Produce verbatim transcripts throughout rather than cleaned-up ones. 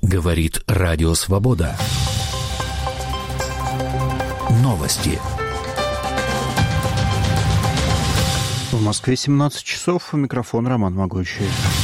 Говорит Радио Свобода. Новости. В Москве семнадцать часов. Микрофон Роман Могучий.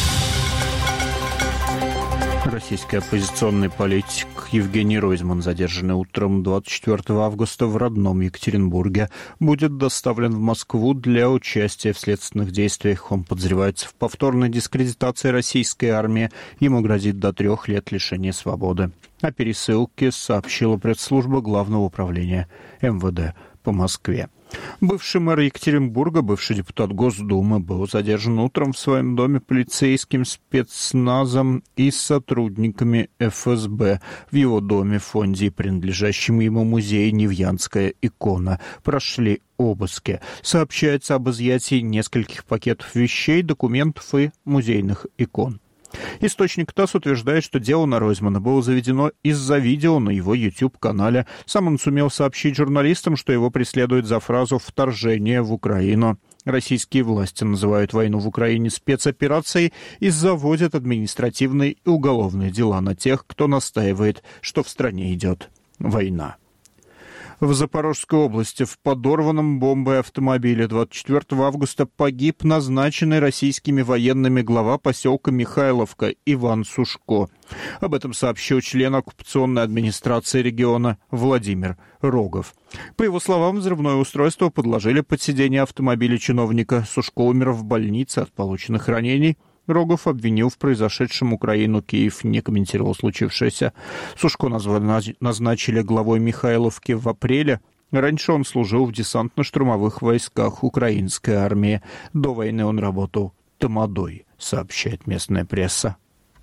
Российский оппозиционный политик Евгений Ройзман, задержанный утром двадцать четвёртого августа в родном Екатеринбурге, будет доставлен в Москву для участия в следственных действиях. Он подозревается в повторной дискредитации российской армии. Ему грозит до трех лет лишения свободы. О пересылке сообщила пресс-служба Главного управления эм вэ дэ по Москве. Бывший мэр Екатеринбурга, бывший депутат Госдумы, был задержан утром в своем доме полицейским спецназом и сотрудниками эф эс бэ. В его доме, фонде и принадлежащем ему музее «Невьянская икона» прошли обыски. Сообщается об изъятии нескольких пакетов вещей, документов и музейных икон. Источник ТАСС утверждает, что дело на Ройзмана было заведено из-за видео на его YouTube-канале. Сам он сумел сообщить журналистам, что его преследуют за фразу «вторжение в Украину». Российские власти называют войну в Украине спецоперацией и заводят административные и уголовные дела на тех, кто настаивает, что в стране идет война. В Запорожской области в подорванном бомбой автомобиле двадцать четвёртого августа погиб назначенный российскими военными глава поселка Михайловка Иван Сушко. Об этом сообщил член оккупационной администрации региона Владимир Рогов. По его словам, взрывное устройство подложили под сиденье автомобиля чиновника. Сушко умер в больнице от полученных ранений. Рогов обвинил в произошедшем Украину. Киев не комментировал случившееся. Сушко назвали, назначили главой Михайловки в апреле. Раньше он служил в десантно-штурмовых войсках украинской армии. До войны он работал тамадой, сообщает местная пресса.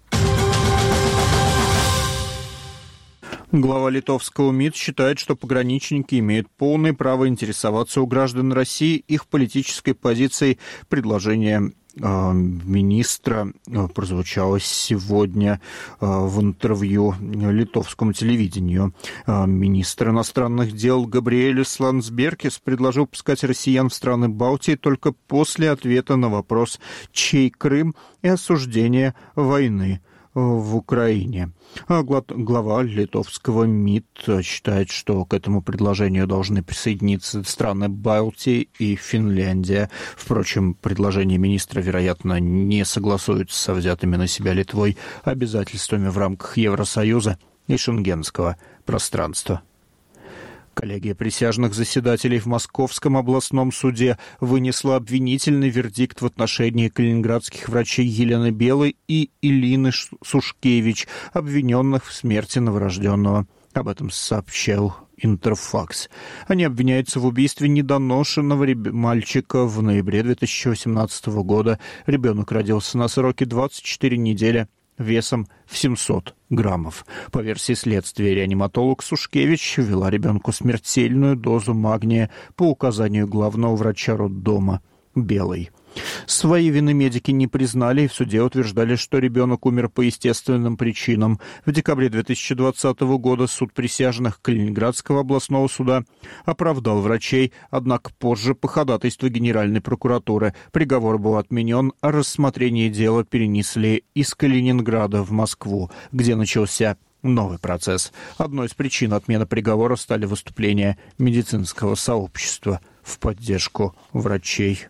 Глава литовского МИД считает, что пограничники имеют полное право интересоваться у граждан России их политической позицией. Предложение министра прозвучало сегодня в интервью литовскому телевидению. Министр иностранных дел Габриэлис Ландсбергис предложил пускать россиян в страны Балтии только после ответа на вопрос «Чей Крым?» и осуждения войны в Украине. А глава литовского МИД считает, что к этому предложению должны присоединиться страны Балтии и Финляндия. Впрочем, предложение министра, вероятно, не согласуется со взятыми на себя Литвой обязательствами в рамках Евросоюза и Шенгенского пространства. Коллегия присяжных заседателей в Московском областном суде вынесла обвинительный вердикт в отношении калининградских врачей Елены Белой и Илины Сушкевич, обвиненных в смерти новорожденного. Об этом сообщал Интерфакс. Они обвиняются в убийстве недоношенного реб... мальчика в ноябре две тысячи восемнадцатого года. Ребенок родился на сроке двадцать четыре недели. Весом в семьсот граммов. По версии следствия, реаниматолог Сушкевич ввела ребенку смертельную дозу магния по указанию главного врача роддома Белой. Своей вины медики не признали и в суде утверждали, что ребенок умер по естественным причинам. В декабре две тысячи двадцатого года суд присяжных Калининградского областного суда оправдал врачей, однако позже по ходатайству Генеральной прокуратуры приговор был отменен, а рассмотрение дела перенесли из Калининграда в Москву, где начался новый процесс. Одной из причин отмены приговора стали выступления медицинского сообщества в поддержку врачей.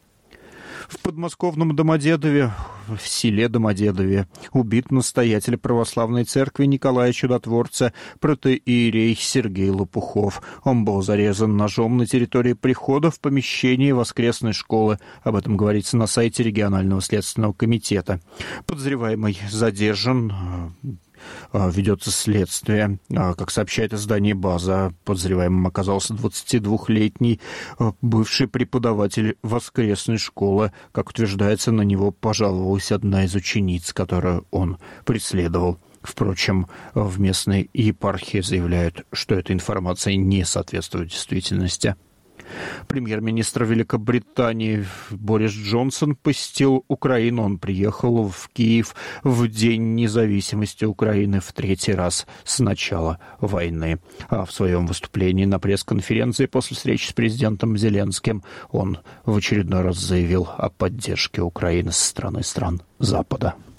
В подмосковном Домодедове, в селе Домодедове, убит настоятель православной церкви Николая Чудотворца, протоиерей Сергей Лопухов. Он был зарезан ножом на территории прихода в помещении воскресной школы. Об этом говорится на сайте регионального следственного комитета. Подозреваемый задержан. Ведется следствие. Как сообщает издание «База», подозреваемым оказался двадцатидвухлетний бывший преподаватель воскресной школы. Как утверждается, на него пожаловалась одна из учениц, которую он преследовал. Впрочем, в местной епархии заявляют, что эта информация не соответствует действительности. Премьер-министр Великобритании Борис Джонсон посетил Украину. Он приехал в Киев в День независимости Украины в третий раз с начала войны. А в своем выступлении на пресс-конференции после встречи с президентом Зеленским он в очередной раз заявил о поддержке Украины со стороны стран Запада.